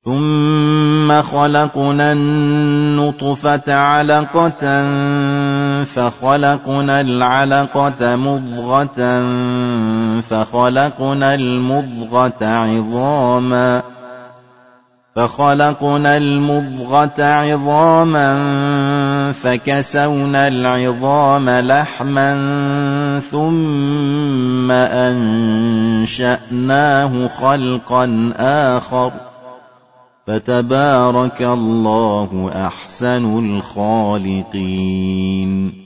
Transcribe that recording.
ثم خلقنا النطفة علقة فخلقنا العلقة مضغة فخلقنا المضغة عظاما فكسونا العظام لحما ثم أنشأناه خلقا آخر فتبارك الله أحسن الخالقين.